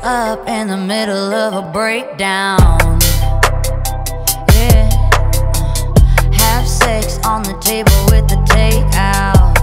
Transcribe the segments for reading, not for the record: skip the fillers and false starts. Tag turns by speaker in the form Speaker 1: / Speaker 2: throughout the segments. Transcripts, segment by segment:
Speaker 1: up in the middle of a breakdown. Yeah, have sex on the table with the takeout.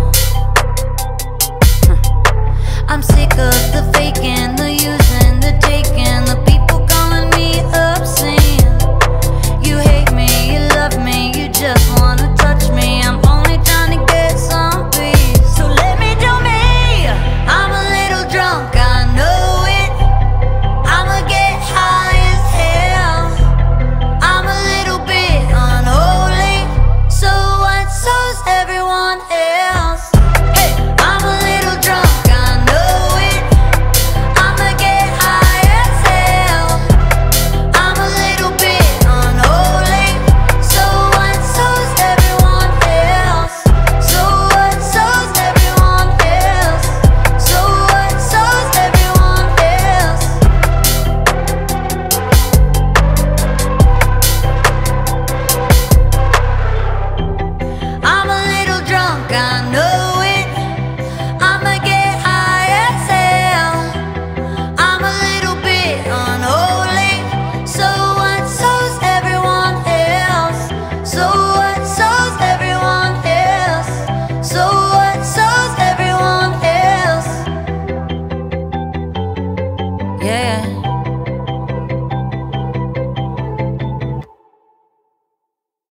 Speaker 1: I'm sick of the faking, the using, the taking, the people calling me obscene. You hate me, you love me, you just wanna touch me. I'm only trying to get some peace, so let me do me. I'm a little drunk, I know it. I'ma get high as hell. I'm a little bit unholy, so what? So's everyone else. Hey, I'm a little drunk, I know it. I'ma get high as hell. I'm a little bit unholy, so what? So's everyone else. So what? So's everyone else. So what? So's everyone else. I'm a little drunk, I know it. I'ma get high as hell. I'm a little bit unholy, so what? So's everyone else. So what? So's everyone else. So what? So's everyone else. Yeah.